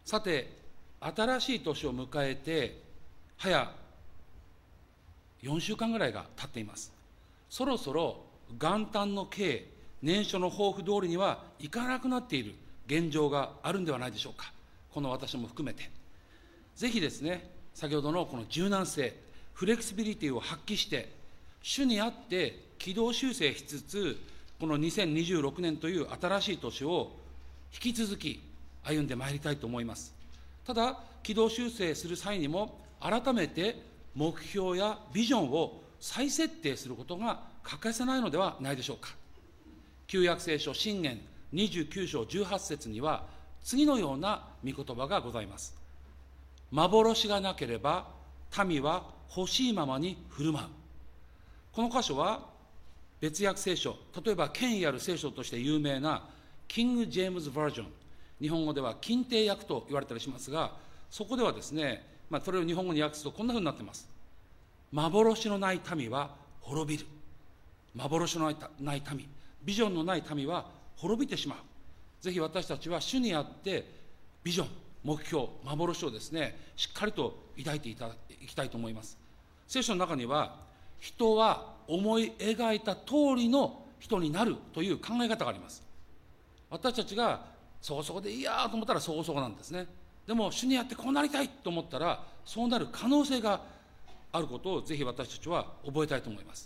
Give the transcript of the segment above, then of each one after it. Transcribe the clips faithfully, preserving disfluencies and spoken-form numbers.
さて、新しい年を迎えて早よんしゅうかんぐらいが経っています。そろそろ元旦の計、年初の抱負通りにはいかなくなっている現状があるんではないでしょうか。この私も含めて、ぜひですね、先ほどのこの柔軟性、フレキシビリティを発揮して、主にあって軌道修正しつつ、このにせんにじゅうろくねんという新しい年を引き続き歩んでまいりたいと思います。ただ、軌道修正する際にも、改めて目標やビジョンを再設定することが欠かせないのではないでしょうか。旧約聖書箴言にじゅうきゅうしょうじゅうはちせつには、次のような御言葉がございます。幻がなければ民は欲しいままに振る舞う。この箇所は別訳聖書、例えば権威ある聖書として有名なキング・ジェームズ・バージョン、日本語では金帝訳と言われたりしますが、そこではですね、まあ、それを日本語に訳すとこんなふうになっています。幻のない民は滅びる。幻のない民、ビジョンのない民は滅びてしまう。ぜひ私たちは主にあってビジョン、目標、幻をですね、しっかりと抱いていただきたいと思います。聖書の中には、人は思い描いた通りの人になるという考え方があります。私たちがそこそこでいいやと思ったらそこそこなんですね。でも主にあってこうなりたいと思ったら、そうなる可能性があることをぜひ私たちは覚えたいと思います。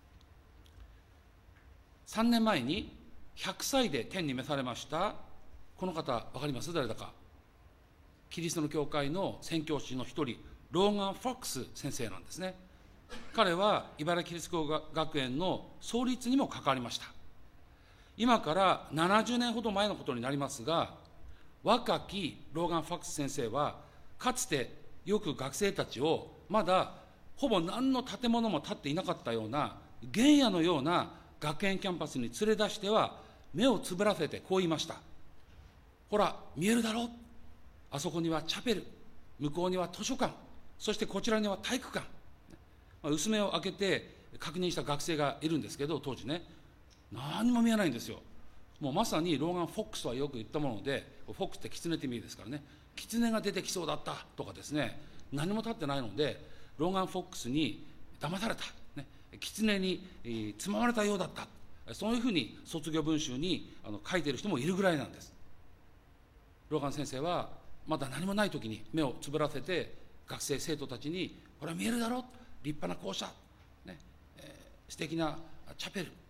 さんねんまえにひゃくさいで天に召されましたこの方、分かります？誰だか。キリストの教会の宣教師の一人、ローガン・フォックス先生なんですね。彼は茨城キリスト教学園の創立にも関わりました。今からななじゅうねんほど前のことになりますが、若きローガン・フォックス先生は、かつてよく学生たちをまだほぼ何の建物も建っていなかったような原野のような学園キャンパスに連れ出しては、目をつぶらせてこう言いました。ほら、見えるだろう。あそこにはチャペル、向こうには図書館、そしてこちらには体育館。まあ、薄目を開けて確認した学生がいるんですけど、当時ね、何も見えないんですよ。もうまさにローガン・フォックスはよく言ったもので、フォックスって狐って意味ですからね、狐が出てきそうだったとかですね、何も立ってないので、ローガン・フォックスに騙された、ね、狐に、えー、つままれたようだった、そういうふうに卒業文集にあの書いている人もいるぐらいなんです。ローガン先生はまだ何もない時に目をつぶらせて、学生生徒たちに、これは見えるだろう、立派な校舎、ねえー、素敵なチャペル、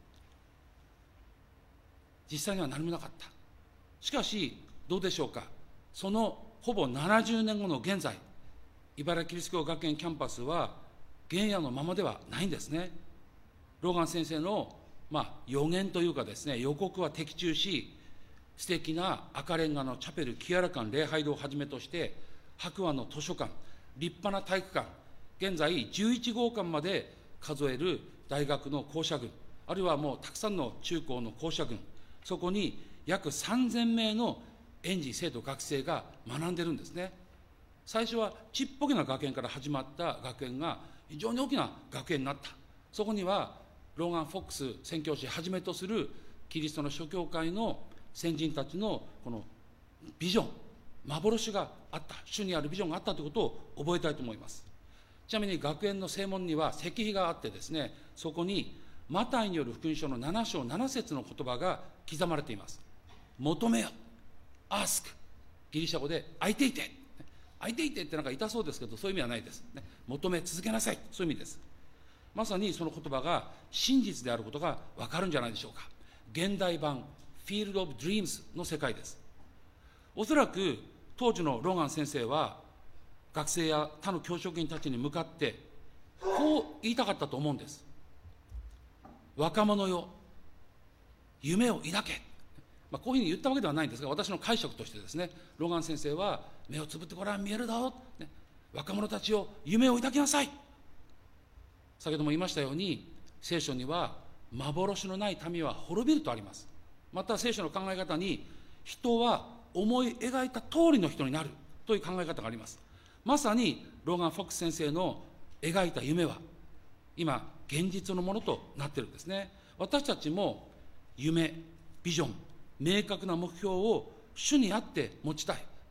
実際には何もなかった。しかしどうでしょうか、そのほぼななじゅうねんごの現在、茨城キリスト教学園キャンパスは原野のままではないんですね。ローガン先生の、まあ、予言というかですね、予告は的中し、素敵な赤レンガのチャペル、清らかな礼拝堂をはじめとして、白亜の図書館、立派な体育館、現在じゅういちごうかんまで数える大学の校舎群、あるいはもうたくさんの中高の校舎群、そこに約さんぜんめいの園児、生徒、学生が学んでるんですね。最初はちっぽけな学園から始まった学園が非常に大きな学園になった。そこにはローガン・フォックス宣教師はじめとするキリストの諸教会の先人たちのこのビジョン、幻があった、主にあるビジョンがあったということを覚えたいと思います。ちなみに学園の正門には石碑があってですね、そこにマタイによる福音書のななしょうななせつの言葉が刻まれています。求めよ、アスク、ギリシャ語で空いていて、空いていてってなんか痛そうですけど、そういう意味はないです、ね、求め続けなさい、そういう意味です。まさにその言葉が真実であることが分かるんじゃないでしょうか。現代版フィールド・オブ・ドリームズの世界です。おそらく当時のローガン先生は学生や他の教職員たちに向かってこう言いたかったと思うんです。若者よ、夢を抱け。まあ、こういうふうに言ったわけではないんですが、私の解釈としてですね、ローガン先生は目をつぶってごらん、見えるだろう、ね、若者たちよ、夢を抱きなさい。先ほども言いましたように、聖書には幻のない民は滅びるとあります。また聖書の考え方に、人は思い描いた通りの人になるという考え方があります。まさにローガン・フォックス先生の描いた夢は今現実のものとなっているんですね。私たちも夢、ビジョン、明確な目標を主にあって持ちたい。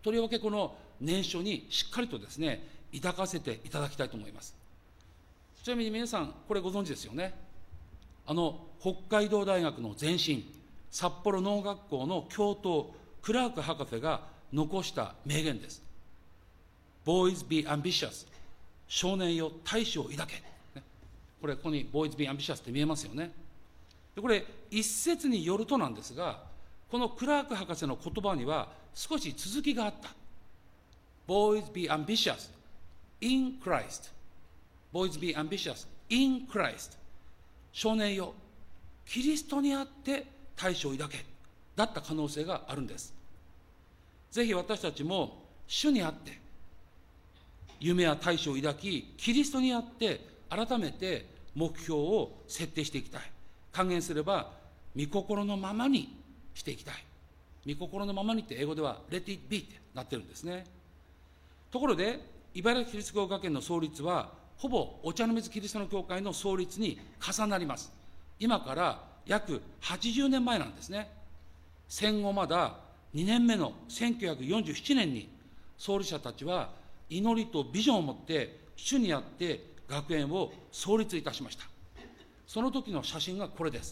とりわけこの念書にしっかりとですね、抱かせていただきたいと思います。ちなみに皆さん、これご存知ですよね。あの、北海道大学の前身、札幌農学校の教頭、クラーク博士が残した名言です。Boys be ambitious。少年よ、大志を抱け。これ、ここに Boys be ambitious って見えますよね。でこれ、一説によるとなんですが、このクラーク博士の言葉には少し続きがあった。Boys be ambitious in Christ。Boys be ambitious in Christ。少年よ、キリストにあって大志を抱け。だった可能性があるんです。ぜひ私たちも主にあって夢や大志を抱き、キリストにあって改めて目標を設定していきたい。還元すれば御心のままにしていきたい。御心のままにって英語では Let it be ってなってるんですね。ところで茨城キリスト教学園の創立はほぼお茶の水キリストの教会の創立に重なります。今から約はちじゅうねんまえなんですね。戦後まだにねんめのせんきゅうひゃくよんじゅうななねんに創立者たちは祈りとビジョンを持って主にあって学園を創立いたしました。その時の写真がこれです。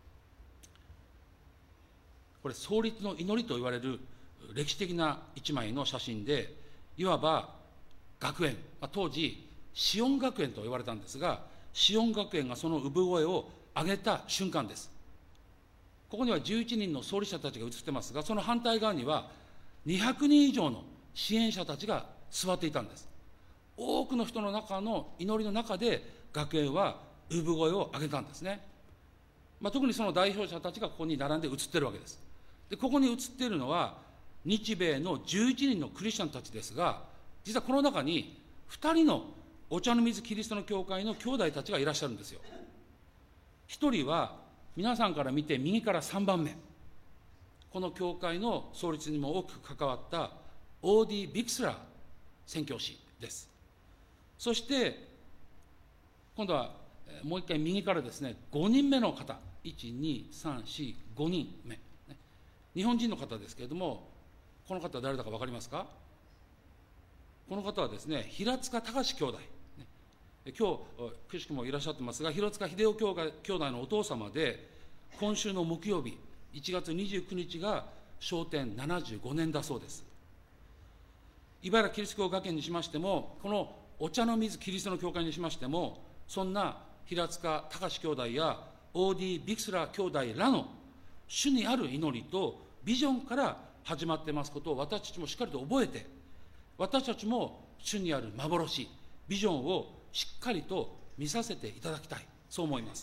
これ創立の祈りと言われる歴史的な一枚の写真で、いわば学園、当時シオン学園と呼ばれたんですが、シオン学園がその産声を上げた瞬間です。ここにはじゅういちにんの創立者たちが写ってますが、その反対側にはにひゃくにん以上の支援者たちが座っていたんです。多くの人の中の祈りの中で学園は産声を上げたんですね。まあ、特にその代表者たちがここに並んで写ってるわけです。でここに写っているのは日米のじゅういちにんのクリスチャンたちですが、実はこの中にふたりのお茶の水キリストの教会の兄弟たちがいらっしゃるんですよ。ひとりは皆さんから見て右からさんばんめ、この教会の創立にも大きく関わったオーディ・ビクスラー宣教師です。そして今度はもう一回右からですね、ごにんめの方、いち、に、さん、よん、ごにんめ、日本人の方ですけれども、この方は誰だか分かりますか？この方はですね、平塚隆兄弟、今日くしくもいらっしゃってますが、平塚秀夫兄弟のお父様で、今週の木曜日いちがつにじゅうくにちが昇天ななじゅうごねんだそうです。茨城キリスト教学園にしましても、このお茶の水キリストの教会にしましても、そんな平塚隆兄弟やオーディ・ビクスラー兄弟らの主にある祈りとビジョンから始まってますことを私たちもしっかりと覚えて、私たちも主にある幻、ビジョンをしっかりと見させていただきたい、そう思います。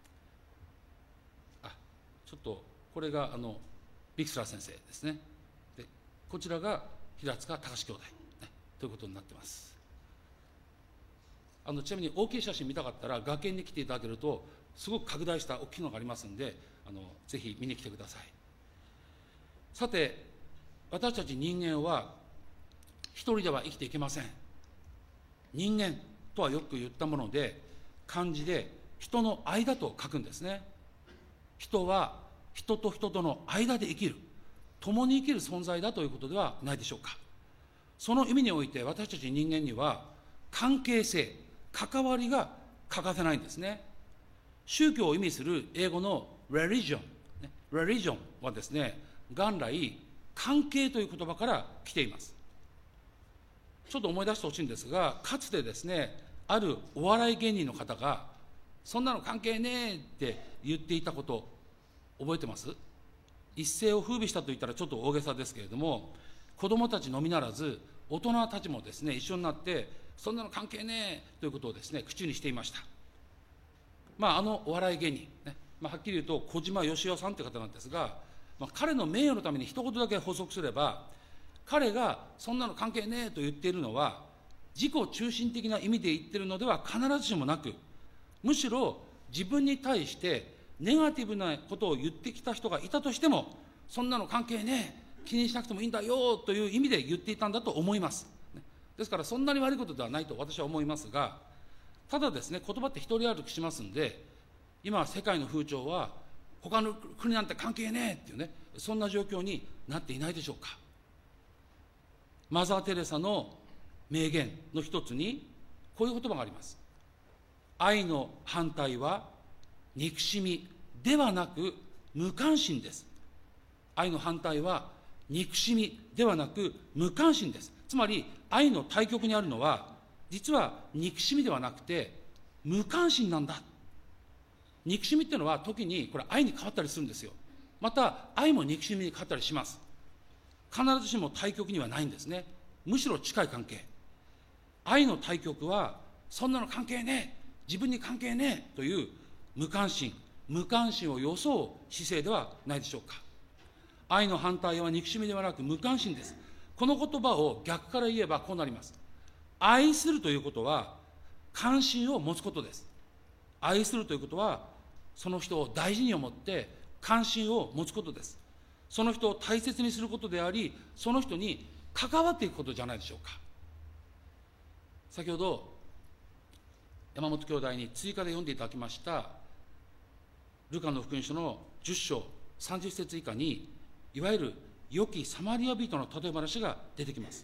あ、ちょっとこれがあのビクスラー先生ですね。でこちらが平塚隆兄弟、ね、ということになっています。あのちなみに大きい写真見たかったら学園に来ていただけるとすごく拡大した大きいのがありますので、あのぜひ見に来てください。さて、私たち人間は一人では生きていけません。人間とはよく言ったもので、漢字で人の間と書くんですね。人は人と人との間で生きる、共に生きる存在だということではないでしょうか。その意味において私たち人間には関係性、関わりが欠かせないんですね。宗教を意味する英語の religion、religion はですね、元来関係という言葉から来ています。ちょっと思い出してほしいんですが、かつてですね、あるお笑い芸人の方がそんなの関係ねえって言っていたこと覚えてます？一世を風靡したと言ったらちょっと大げさですけれども、子どもたちのみならず大人たちもですね、一緒になってそんなの関係ねえということをですね、口にしていました。まあ、あのお笑い芸人、ね、まあ、はっきり言うと小島よしおさんという方なんですが、まあ、彼の名誉のために一言だけ補足すれば、彼がそんなの関係ねえと言っているのは自己中心的な意味で言っているのでは必ずしもなく、むしろ自分に対してネガティブなことを言ってきた人がいたとしても、そんなの関係ねえ、気にしなくてもいいんだよという意味で言っていたんだと思います。ですからそんなに悪いことではないと私は思いますが、ただですね、言葉って一人歩きしますんで、今世界の風潮は他の国なんて関係ねえっていうね、そんな状況になっていないでしょうか。 マザー・テレサの名言の一つにこういう言葉があります。愛の反対は憎しみではなく無関心です。愛の反対は憎しみではなく無関心です。つまり愛の対極にあるのは実は憎しみではなくて無関心なんだ。憎しみっていうのは時にこれ愛に変わったりするんですよ。また愛も憎しみに変わったりします。必ずしも対極にはないんですね。むしろ近い関係。愛の対極はそんなの関係ねえ、自分に関係ねえという無関心無関心を装う姿勢ではないでしょうか。愛の反対は憎しみではなく無関心です。この言葉を逆から言えばこうなります。愛するということは関心を持つことです。愛するということはその人を大事に思って関心を持つことです。その人を大切にすることであり、その人に関わっていくことじゃないでしょうか。先ほど山本兄弟に追加で読んでいただきましたルカの福音書のじゅっ章さんじゅっ節以下に、いわゆる良きサマリア人の例え話が出てきます。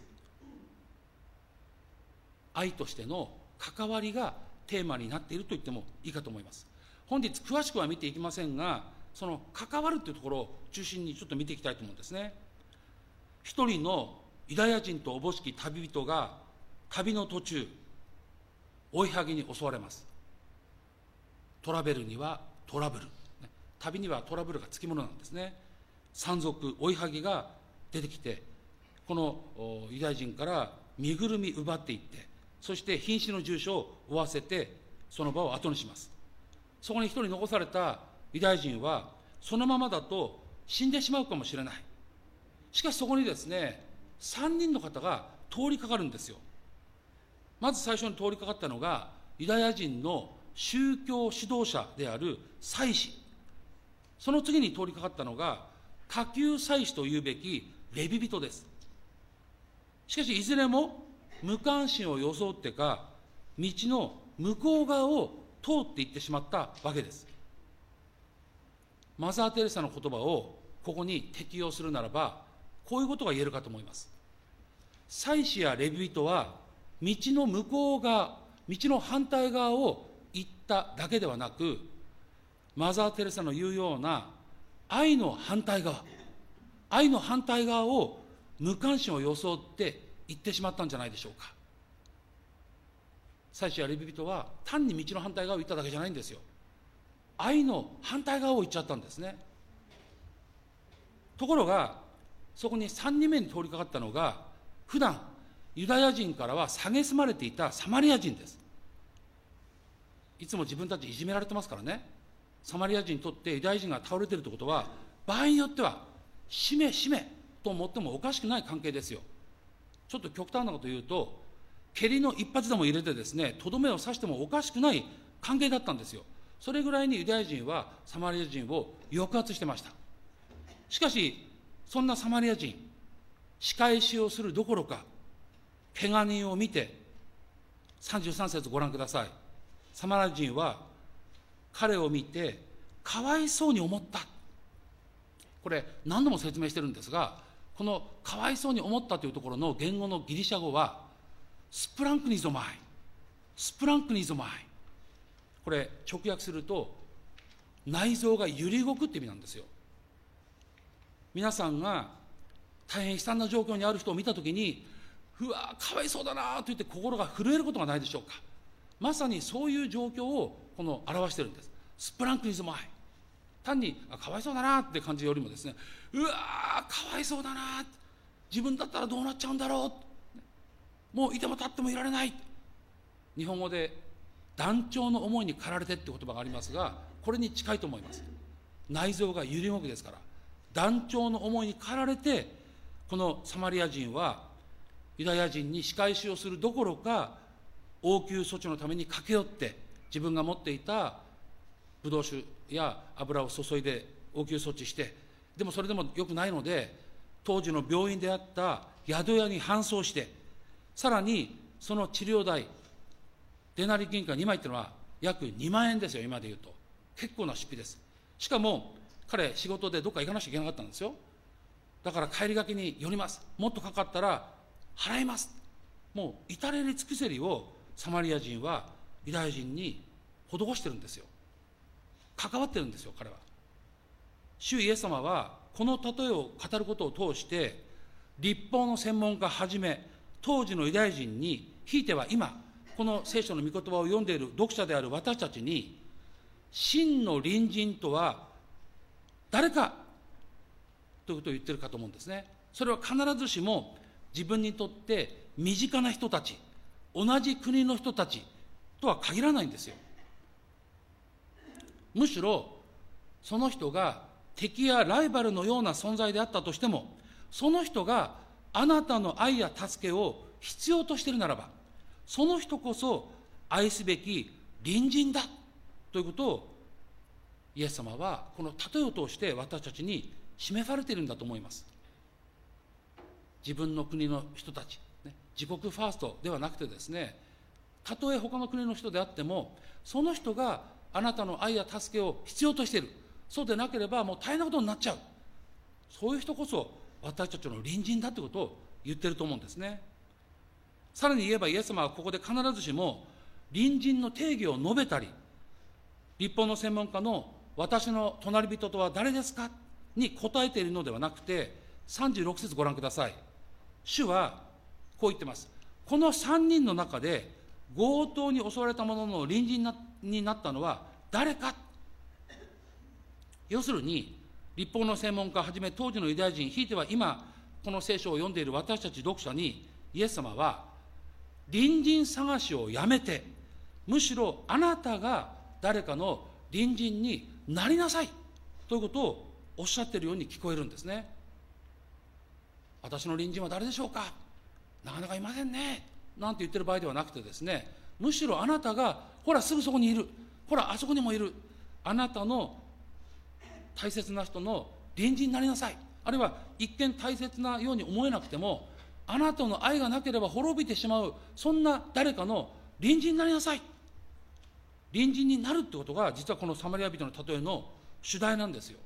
愛としての関わりがテーマになっていると言ってもいいかと思います。本日詳しくは見ていきませんが、その関わるというところを中心にちょっと見ていきたいと思うんですね。一人のユダヤ人とおぼしき旅人が旅の途中追いはぎに襲われます。トラベルにはトラブル、旅にはトラブルがつきものなんですね。山賊追いはぎが出てきて、このユダヤ人から身ぐるみ奪っていって、そして瀕死の重傷を負わせてその場を後にします。そこに一人残されたユダヤ人はそのままだと死んでしまうかもしれない。しかしそこにですね、さんにんの方が通りかかるんですよ。まず最初に通りかかったのがユダヤ人の宗教指導者である祭司。その次に通りかかったのが下級祭司というべきレビ人です。しかしいずれも無関心を装ってか道の向こう側を通っていってしまったわけです。マザー・テレサの言葉をここに適用するならばこういうことが言えるかと思います。祭司やレビ人は道の向こう側、道の反対側を行っただけではなく、マザー・テレサの言うような愛の反対側、愛の反対側を無関心を装って行ってしまったんじゃないでしょうか。祭司やレビ人は単に道の反対側を行っただけじゃないんですよ。愛の反対側を行っちゃったんですね。ところがそこにさんにんめに通りかかったのが、普段ユダヤ人からは蔑まれていたサマリア人です。いつも自分たちいじめられてますからね。サマリア人にとってユダヤ人が倒れているということは、場合によってはしめしめと思ってもおかしくない関係ですよ。ちょっと極端なことを言うと、蹴りの一発でも入れてですね、とどめを刺してもおかしくない関係だったんですよ。それぐらいにユダヤ人はサマリア人を抑圧してました。しかしそんなサマリア人、仕返しをするどころか怪我人を見て、さんじゅうさん節ご覧ください。サマリア人は彼を見てかわいそうに思った。これ何度も説明してるんですが、このかわいそうに思ったというところの言語のギリシャ語はスプランクニゾマイ、スプランクニゾマイ、これ直訳すると内臓が揺り動くって意味なんですよ。皆さんが大変悲惨な状況にある人を見たときに、うわかわいそうだなと言って心が震えることがないでしょうか。まさにそういう状況をこの表しているんです。スプランクニズマイ、単にあかわいそうだなって感じよりもですね、うわかわいそうだな、自分だったらどうなっちゃうんだろう、もういても立ってもいられない。日本語で断腸の思いに駆られてって言葉がありますが、これに近いと思います。内臓が揺り動くですから、断腸の思いに駆られて、このサマリア人はユダヤ人に仕返しをするどころか、応急措置のために駆け寄って自分が持っていたブドウ酒や油を注いで応急措置して、でもそれでもよくないので当時の病院であった宿屋に搬送して、さらにその治療代デナリ銀貨にまいっていうのは約にまんえんですよ。今でいうと結構な出費です。しかも彼仕事でどっか行かなきゃいけなかったんですよ。だから帰りがけに寄ります、もっとかかったら払います。もう至れり尽くせりをサマリア人はユダヤ人に施してるんですよ。関わってるんですよ、彼は。主イエス様はこの例えを語ることを通して、律法の専門家はじめ当時のユダヤ人に、ひいては今この聖書の御言葉を読んでいる読者である私たちに、真の隣人とは誰かということを言ってるかと思うんですね。それは必ずしも自分にとって身近な人たち、同じ国の人たちとは限らないんですよ。むしろその人が敵やライバルのような存在であったとしても、その人があなたの愛や助けを必要としているならば、その人こそ愛すべき隣人だということを、イエス様はこの例えを通して私たちに示されているんだと思います。自分の国の人たち、ね、自国ファーストではなくてですね、たとえ他の国の人であっても、その人があなたの愛や助けを必要としている。そうでなければもう大変なことになっちゃう。そういう人こそ私たちの隣人だということを言ってると思うんですね。さらに言えば、イエス様はここで必ずしも隣人の定義を述べたり、律法の専門家の私の隣人とは誰ですかに答えているのではなくて、さんじゅうろく節ご覧ください。主はこう言ってます。このさんにんの中で強盗に襲われた者の隣人になったのは誰か。要するに、律法の専門家はじめ当時のユダヤ人、ひいては今この聖書を読んでいる私たち読者に、イエス様は隣人探しをやめて、むしろあなたが誰かの隣人になりなさいということをおっしゃっているように聞こえるんですね。私の隣人は誰でしょうか、なかなかいませんねなんて言ってる場合ではなくてですね、むしろあなたがほらすぐそこにいる、ほらあそこにもいる、あなたの大切な人の隣人になりなさい。あるいは一見大切なように思えなくても、あなたの愛がなければ滅びてしまう、そんな誰かの隣人になりなさい。隣人になるってことが、実はこのサマリア人の例えの主題なんですよ。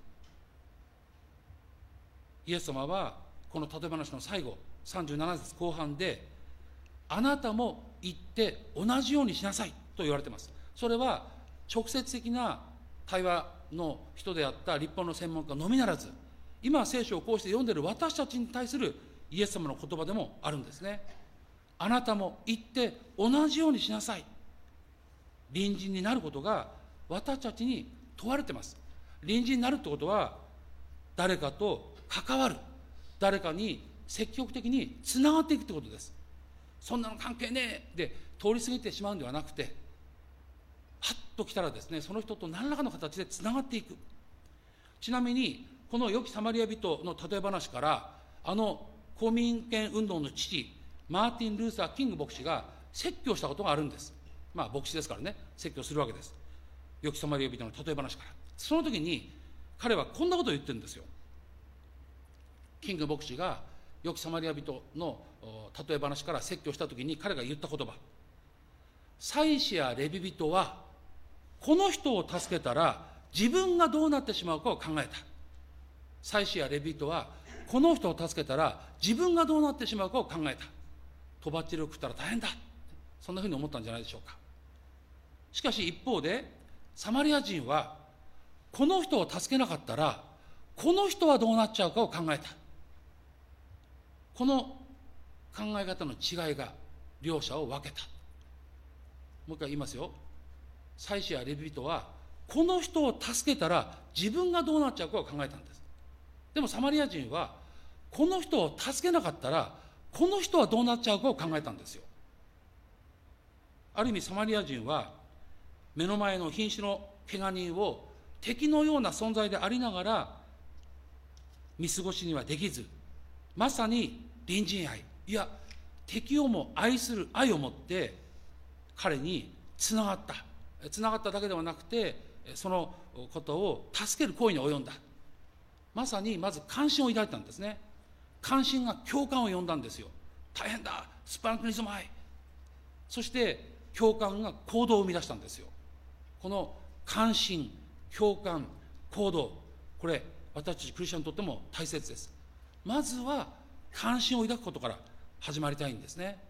イエス様はこの例え話の最後さんじゅうなな節後半で、あなたも行って同じようにしなさいと言われています。それは直接的な対話の人であった律法の専門家のみならず、今聖書をこうして読んでいる私たちに対するイエス様の言葉でもあるんですね。あなたも行って同じようにしなさい。隣人になることが私たちに問われています。隣人になるってことは、誰かと関わる、誰かに積極的につながっていくってことです。そんなの関係ねえで通り過ぎてしまうんではなくて、はっと来たらですね、その人と何らかの形でつながっていく。ちなみにこの良きサマリア人の例え話から、あの公民権運動の父マーティン・ルーサー・キング牧師が説教したことがあるんです。まあ牧師ですからね、説教するわけです。良きサマリア人の例え話から。その時に彼はこんなことを言ってるんですよ。キング牧師が良きサマリア人の例え話から説教した時に彼が言った言葉、祭司やレビ人はこの人を助けたら自分がどうなってしまうかを考えた。祭司やレビ人はこの人を助けたら自分がどうなってしまうかを考えた。とばっちりを食ったら大変だ、そんなふうに思ったんじゃないでしょうか。しかし一方でサマリア人はこの人を助けなかったらこの人はどうなっちゃうかを考えた。この考え方の違いが両者を分けた。もう一回言いますよ。祭司やレビ人はこの人を助けたら自分がどうなっちゃうかを考えたんです。でもサマリア人はこの人を助けなかったらこの人はどうなっちゃうかを考えたんですよ。ある意味サマリア人は目の前の瀕死の怪我人を敵のような存在でありながら見過ごしにはできず、まさに隣人愛、いや敵をも愛する愛を持って彼につながった。つながっただけではなくて、そのことを助ける行為に及んだ。まさにまず関心を抱いたんですね。関心が共感を呼んだんですよ。大変だ、スパンクリズム愛。そして共感が行動を生み出したんですよ。この関心、共感、行動、これ私たちクリスチャンにとっても大切です。まずは関心を抱くことから始まりたいんですね。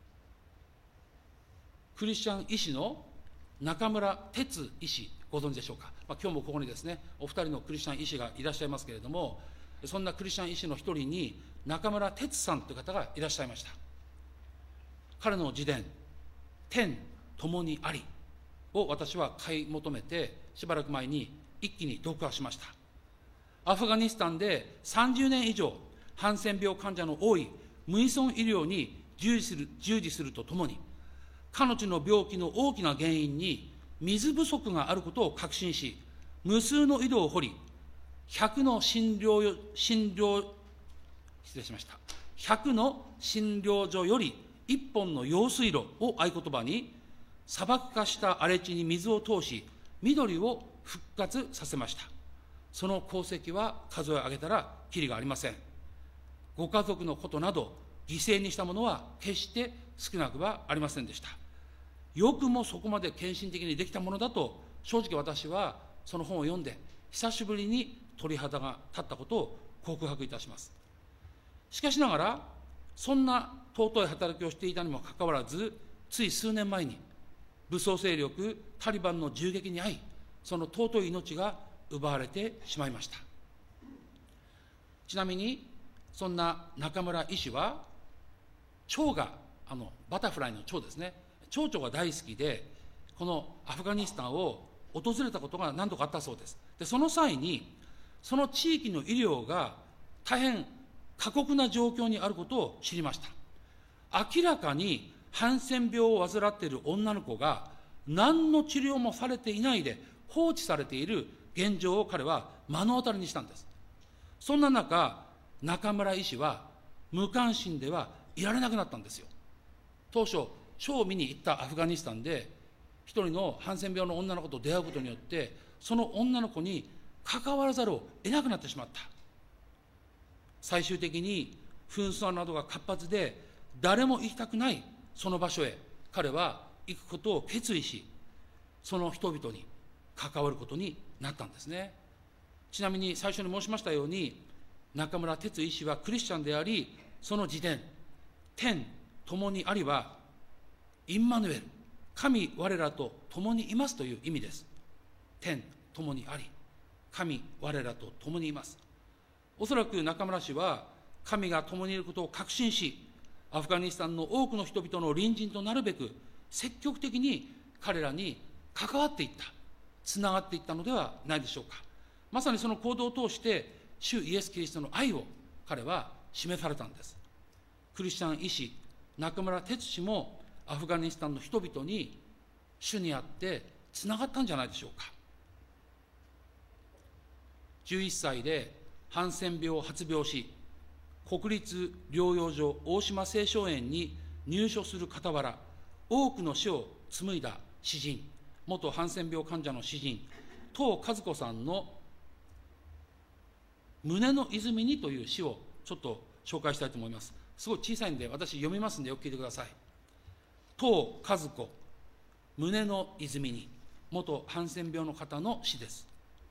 クリスチャン医師の中村哲医師、ご存知でしょうか。まあ、今日もここにですね、お二人のクリスチャン医師がいらっしゃいますけれども、そんなクリスチャン医師の一人に中村哲さんという方がいらっしゃいました。彼の自伝「天共にあり」を私は買い求めて、しばらく前に一気に読破しました。アフガニスタンでさんじゅうねん以上ハンセン病患者の多い無依存医療に従事する、従事するとともに、彼女の病気の大きな原因に水不足があることを確信し、無数の井戸を掘り、ひゃくの診療診療失礼しましたひゃくの診療所よりいっぽんの用水路を合言葉に、砂漠化した荒れ地に水を通し、緑を復活させました。その功績は数え上げたらきりがありません。ご家族のことなど犠牲にしたものは決して少なくはありませんでした。よくもそこまで献身的にできたものだと、正直私はその本を読んで久しぶりに鳥肌が立ったことを告白いたします。しかしながら、そんな尊い働きをしていたにもかかわらず、つい数年前に武装勢力タリバンの銃撃に遭い、その尊い命が奪われてしまいました。ちなみにそんな中村医師は、蝶が、あのバタフライの蝶ですね、蝶々が大好きで、このアフガニスタンを訪れたことが何度かあったそうです。でその際に、その地域の医療が大変過酷な状況にあることを知りました。明らかにハンセン病を患っている女の子が何の治療もされていないで放置されている現状を彼は目の当たりにしたんです。そんな中、中村医師は無関心ではいられなくなったんですよ。当初、ショーを見に行ったアフガニスタンで、一人のハンセン病の女の子と出会うことによって、その女の子に関わらざるを得なくなってしまった。最終的に紛争などが活発で誰も行きたくないその場所へ彼は行くことを決意し、その人々に関わることになったんですね。ちなみに最初に申しましたように、中村哲医師はクリスチャンであり、その自伝「天共にあり」はインマヌエル、神我らと共にいますという意味です。天共にあり、神我らと共にいます。おそらく中村氏は神が共にいることを確信し、アフガニスタンの多くの人々の隣人となるべく積極的に彼らに関わっていった、つながっていったのではないでしょうか。まさにその行動を通して主イエス・キリストの愛を彼は示されたんです。クリスチャン医師中村哲氏もアフガニスタンの人々に主にあってつながったんじゃないでしょうか。じゅういっさいでハンセン病を発病し、国立療養所大島青少園に入所する傍ら、多くの死を紡いだ詩人、元ハンセン病患者の詩人唐和子さんの「胸の泉に」という詩をちょっと紹介したいと思います。すごい小さいんで私読みますんでよく聞いてください。唐和子、胸の泉に、元ハンセン病の方の詩です。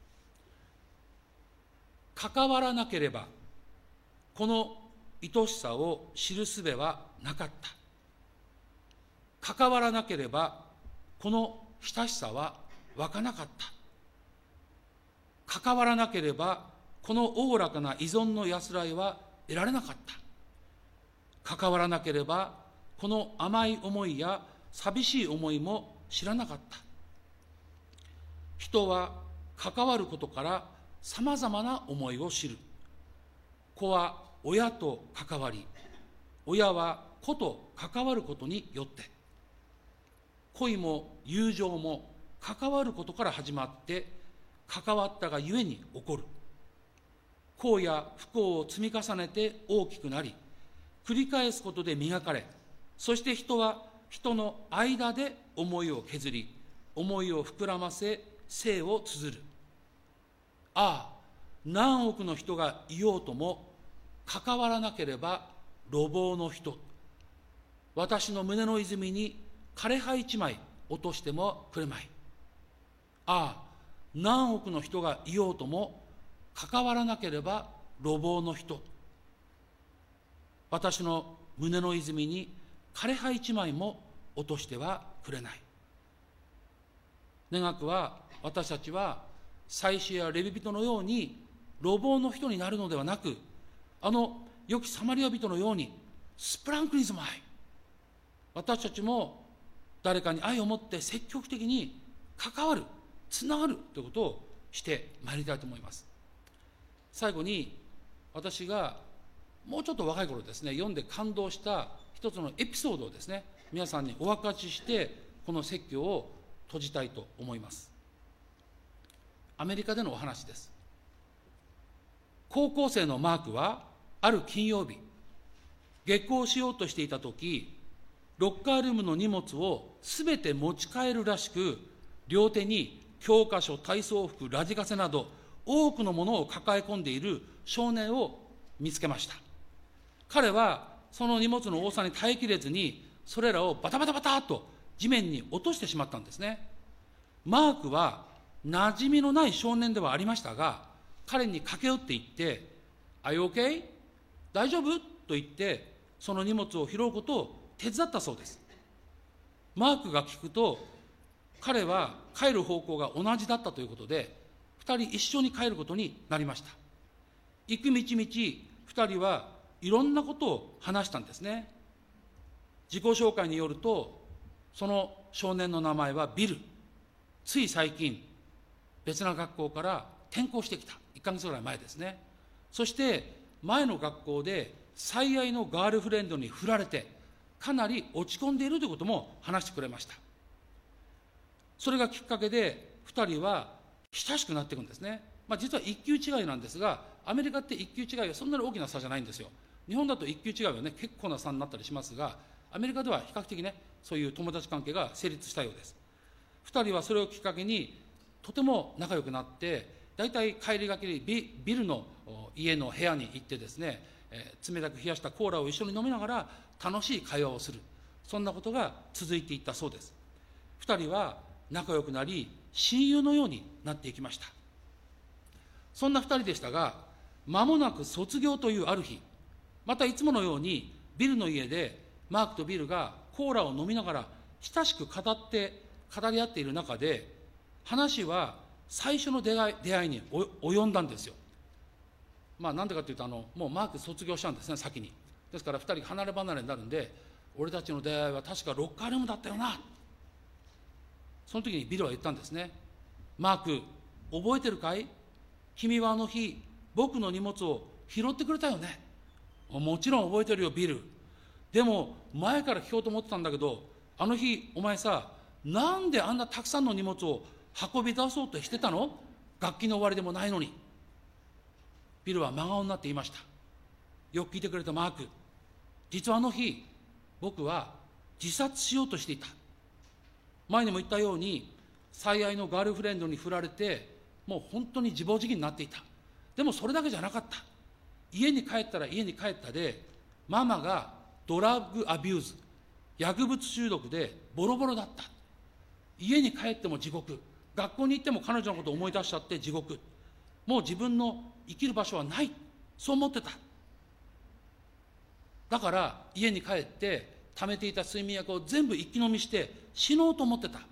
関わらなければこの愛しさを知るすべはなかった。関わらなければこの親しさは湧かなかった。関わらなければこのおおらかな依存の安らいは得られなかった。関わらなければこの甘い思いや寂しい思いも知らなかった。人は関わることからさまざまな思いを知る。子は親と関わり、親は子と関わることによって、恋も友情も関わることから始まって、関わったがゆえに起こる。幸や不幸を積み重ねて大きくなり、繰り返すことで磨かれ、そして人は人の間で思いを削り、思いを膨らませ、生を綴る。ああ、何億の人がいようとも関わらなければ路傍の人。私の胸の泉に枯葉一枚落としてもくれまい。ああ、何億の人がいようとも関わらなければ路傍の人。私の胸の泉に枯葉一枚も落としてはくれない。願くは私たちは祭司やレビ人のように路傍の人になるのではなく、あの良きサマリア人のようにスプランクリズム愛、私たちも誰かに愛を持って積極的に関わる、つながるということをしてまいりたいと思います。最後に、私がもうちょっと若い頃ですね、読んで感動した一つのエピソードをですね、皆さんにお分かちしてこの説教を閉じたいと思います。アメリカでのお話です。高校生のマークはある金曜日、下校しようとしていたとき、ロッカールームの荷物をすべて持ち帰るらしく、両手に教科書、体操服、ラジカセなど多くのものを抱え込んでいる少年を見つけました。彼はその荷物の多さに耐えきれずに、それらをバタバタバタと地面に落としてしまったんですね。マークは馴染みのない少年ではありましたが、彼に駆け寄っていって、Are you okay? 大丈夫と言って、その荷物を拾うことを手伝ったそうです。マークが聞くと、彼は帰る方向が同じだったということで、二人一緒に帰ることになりました。行く道々、二人はいろんなことを話したんですね。自己紹介によると、その少年の名前はビル。つい最近、別な学校から転校してきた。いっかげつぐらい前ですね。そして前の学校で最愛のガールフレンドに振られて、かなり落ち込んでいるということも話してくれました。それがきっかけで二人は親しくなっていくんですね。まあ、実は一級違いなんですが、アメリカって一級違いはそんなに大きな差じゃないんですよ。日本だと一級違いはね、結構な差になったりしますが、アメリカでは比較的ね、そういう友達関係が成立したようです。二人はそれをきっかけにとても仲良くなって、だいたい帰りがけに ビ, ビルの家の部屋に行ってですね、えー、冷たく冷やしたコーラを一緒に飲みながら楽しい会話をする、そんなことが続いていったそうです。二人は仲良くなり、親友のようになっていきました。そんな二人でしたが、間もなく卒業というある日、またいつものようにビルの家でマークとビルがコーラを飲みながら親しく語って語り合っている中で、話は最初の出会い、出会いに及んだんですよ。まあなんでかというと、あのもうマーク卒業したんですね、先に。ですからふたり離れ離れになるんで、俺たちの出会いは確かロッカールームだったよな。その時にビルは言ったんですね。マーク、覚えてるかい？君はあの日、僕の荷物を拾ってくれたよね。もちろん覚えてるよ、ビル。でも前から聞こうと思ってたんだけど、あの日お前さ、なんであんなたくさんの荷物を運び出そうとしてたの？楽器の終わりでもないのに。ビルは真顔になって言いました。よく聞いてくれたマーク。実はあの日、僕は自殺しようとしていた。前にも言ったように、最愛のガールフレンドに振られて、もう本当に自暴自棄になっていた。でもそれだけじゃなかった。家に帰ったら家に帰ったで、ママがドラッグアビューズ、薬物中毒でボロボロだった。家に帰っても地獄。学校に行っても彼女のことを思い出しちゃって地獄。もう自分の生きる場所はない。そう思ってた。だから家に帰って貯めていた睡眠薬を全部一気飲みして死のうと思ってた。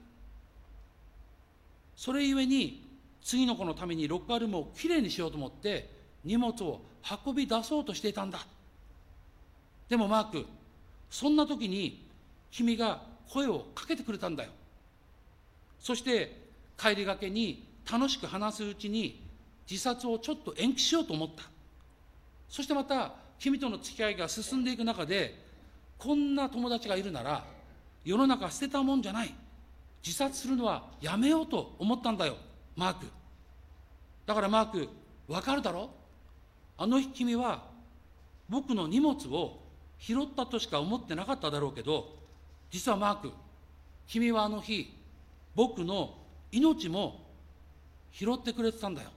それゆえに次の子のためにロッカールームをきれいにしようと思って荷物を運び出そうとしていたんだ。でもマーク、そんな時に君が声をかけてくれたんだよ。そして帰りがけに楽しく話すうちに自殺をちょっと延期しようと思った。そしてまた君との付き合いが進んでいく中で、こんな友達がいるなら世の中捨てたもんじゃない、自殺するのはやめようと思ったんだよ、マーク。だからマーク、わかるだろ？あの日君は僕の荷物を拾ったとしか思ってなかっただろうけど、実はマーク、君はあの日僕の命も拾ってくれてたんだよ。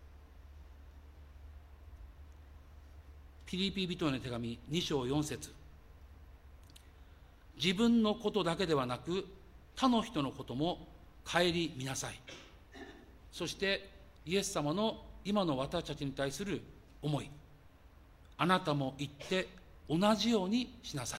ピリピ人への手紙に章よん節。自分のことだけではなく他の人のことも顧みなさい。そしてイエス様の今の私たちに対する思い。あなたも行って同じようにしなさい。